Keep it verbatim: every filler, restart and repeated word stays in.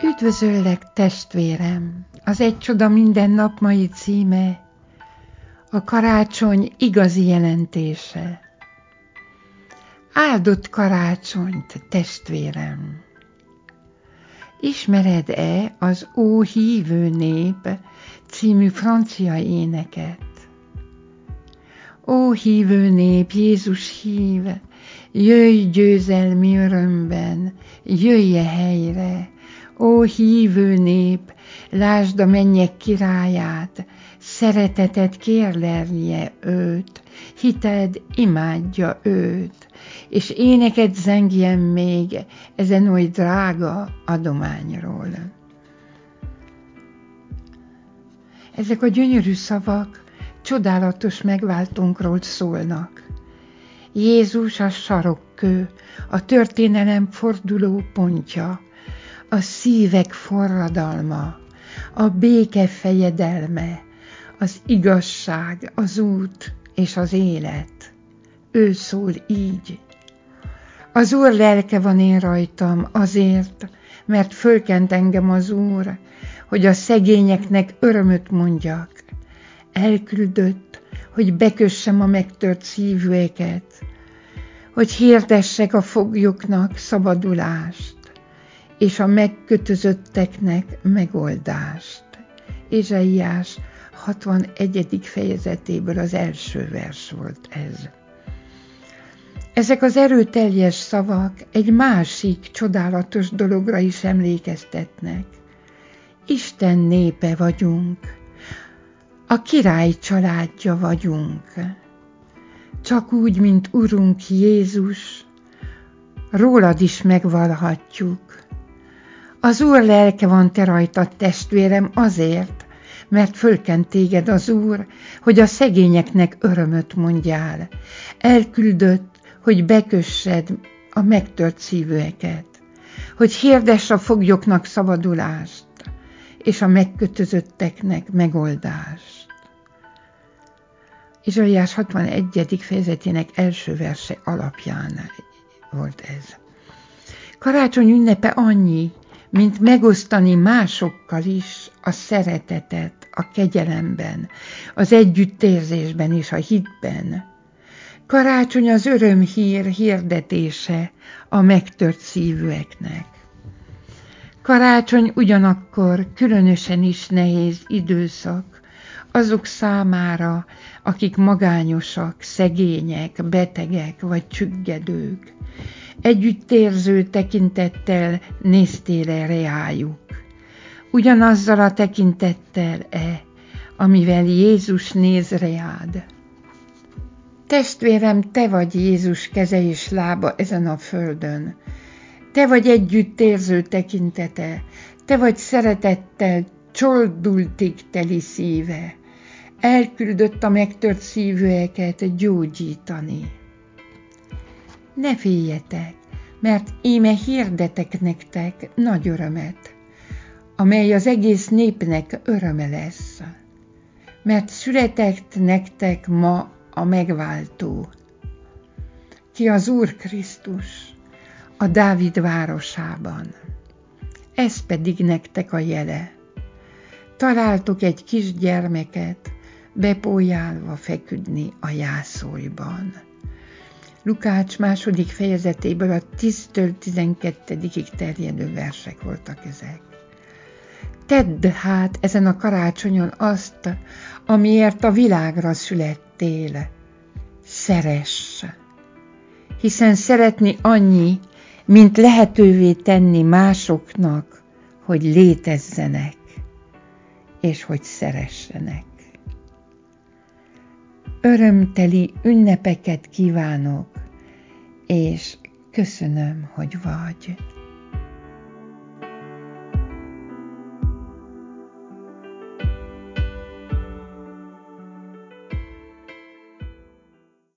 Üdvözöllek, testvérem! Az Egy csoda minden nap mai címe a karácsony igazi jelentése. Áldott karácsonyt, testvérem! Ismered-e az Ó hívő nép című francia éneket? Ó hívő nép, Jézus hív, jöjj győzelmi örömben, jöjj e helyre! Ó hívő nép, lásd a mennyek királyát, szereteted kérlelje őt, hited imádja őt, és éneket zengjen még ezen oly drága adományról. Ezek a gyönyörű szavak csodálatos megváltónkról szólnak. Jézus a sarokkő, a történelem forduló pontja, a szívek forradalma, a béke fejedelme, az igazság, az út és az élet. Ő szól így. Az Úr lelke van én rajtam azért, mert fölkent engem az Úr, hogy a szegényeknek örömöt mondjak. Elküldött, hogy bekössem a megtört szívűeket, hogy hirdessek a foglyoknak szabadulást, és a megkötözötteknek megoldást. Ézsaiás hatvanegyedik fejezetéből az első vers volt ez. Ezek az erőteljes szavak egy másik csodálatos dologra is emlékeztetnek. Isten népe vagyunk, a király családja vagyunk. Csak úgy, mint Urunk Jézus, rólad is megvallhatjuk. Az Úr lelke van te rajtad, testvérem, azért, mert fölkent téged az Úr, hogy a szegényeknek örömöt mondjál. Elküldött, hogy bekössed a megtört szívűeket, hogy hirdess a foglyoknak szabadulást, és a megkötözötteknek megoldást. Ézsaiás hatvanegyedik fejezetének első verse alapján volt ez. Karácsony ünnepe annyi, mint megosztani másokkal is a szeretetet, a kegyelemben, az együttérzésben és a hitben. Karácsony az örömhír hirdetése a megtört szívűeknek. Karácsony ugyanakkor különösen is nehéz időszak azok számára, akik magányosak, szegények, betegek vagy csüggedők. Együttérző tekintettel néztél -e reájuk? Ugyanazzal a tekintettel-e, amivel Jézus néz reád? Testvérem, te vagy Jézus keze és lába ezen a földön. Te vagy együttérző tekintete, te vagy szeretettel csoldultig teli szíve. Elküldött a megtört szívűeket gyógyítani. Ne féljetek, mert íme hirdetek nektek nagy örömet, amely az egész népnek öröme lesz, mert született nektek ma a megváltó, ki az Úr Krisztus, a Dávid városában. Ez pedig nektek a jele. Találtok egy kis gyermeket, bepójálva feküdni a jászolban. Lukács második fejezetéből a tíztől tizenkettedikig terjedő versek voltak ezek. Tedd hát ezen a karácsonyon azt, amiért a világra születtél. Szeress! Hiszen szeretni annyi, mint lehetővé tenni másoknak, hogy létezzenek, és hogy szeressenek. Örömteli ünnepeket kívánok, és köszönöm, hogy vagy.